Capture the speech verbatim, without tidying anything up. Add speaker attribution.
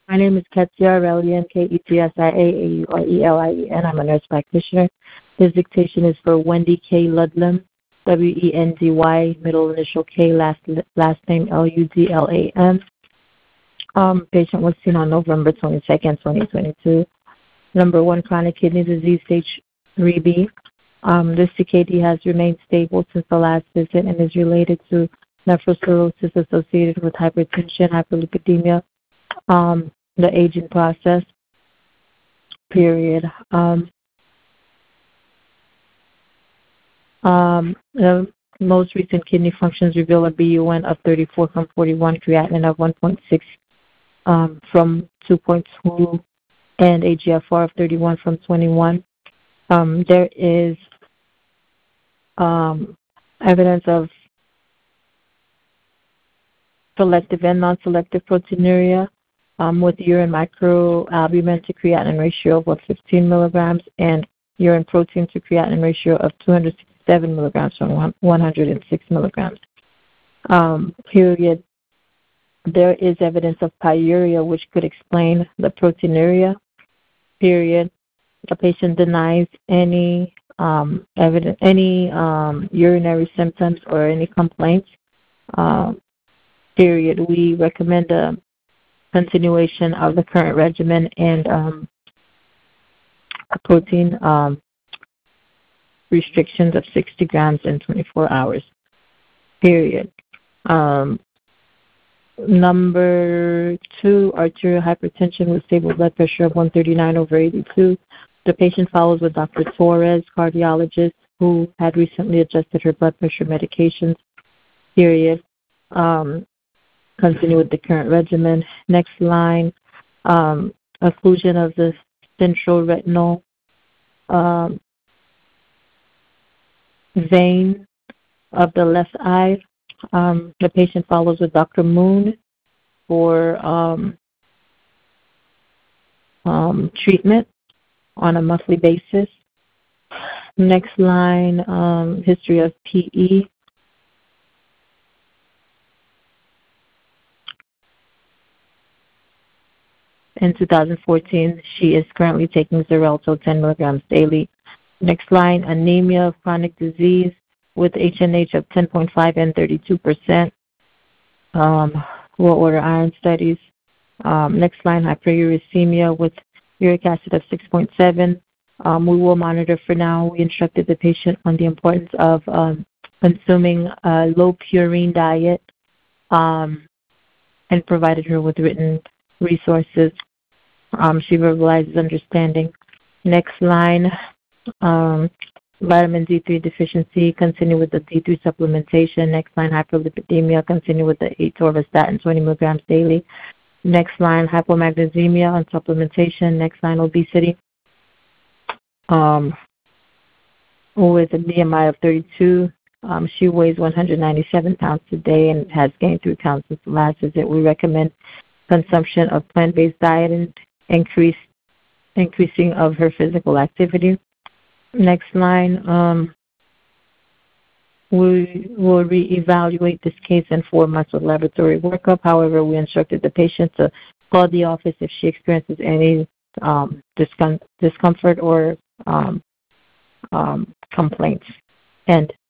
Speaker 1: My name is Ketsia Aurelian, K E T S I A A U R E L I E N. I'm a nurse practitioner. This dictation is for Wendy K. Ludlam, W E N D Y, middle initial K, last last name L U D L A M. Um, patient was seen on November twenty-second, twenty twenty-two. Number one, chronic kidney disease, stage three B. Um, this C K D has remained stable since the last visit and is related to nephrocirrhosis associated with hypertension, hyperlipidemia, um, the aging process, period. Um, um, the most recent kidney functions reveal a B U N of thirty-four from forty-one, creatinine of one point six um, from two point two, and a G F R of thirty-one from twenty-one. Um, there is um, evidence of selective and non-selective proteinuria um, with urine microalbumin to creatinine ratio of fifteen milligrams and urine protein to creatinine ratio of two hundred sixty-seven milligrams from one hundred six milligrams. Um, period. There is evidence of pyuria, which could explain the proteinuria. Period. The patient denies any um, evidence, any um, urinary symptoms or any complaints. Um, period. We recommend a continuation of the current regimen and um, a protein um, restrictions of sixty grams in twenty-four hours. Period. Um, number two, arterial hypertension with stable blood pressure of one thirty-nine over eighty-two. The patient follows with Doctor Torres, cardiologist, who had recently adjusted her blood pressure medications. Period. Um, continue with the current regimen. Next line, um, occlusion of the central retinal um, vein of the left eye. Um, the patient follows with Doctor Moon for um, um, treatment on a monthly basis. Next line, um, history of P E. In two thousand fourteen, she is currently taking Xarelto ten milligrams daily. Next line, anemia of chronic disease with H and H of ten point five and thirty-two percent. Um, we'll order iron studies. Um, next line, hyperuricemia with uric acid of six point seven. Um, we will monitor for now. We instructed the patient on the importance of um, consuming a low purine diet um, and provided her with written resources. Um, she verbalizes understanding. Next line, um, vitamin D three deficiency, continue with the D three supplementation. Next line, hyperlipidemia, continue with the atorvastatin twenty milligrams daily. Next line, hypomagnesemia on supplementation. Next line, obesity. Um, with a B M I of thirty-two, um, she weighs one hundred ninety-seven pounds today and has gained three pounds since the last visit. We recommend consumption of plant-based diet and increase increasing of her physical activity. Next line, um, we will reevaluate this case in four months with laboratory workup. However, we instructed the patient to call the office if she experiences any um, discom- discomfort or um, um, complaints. End.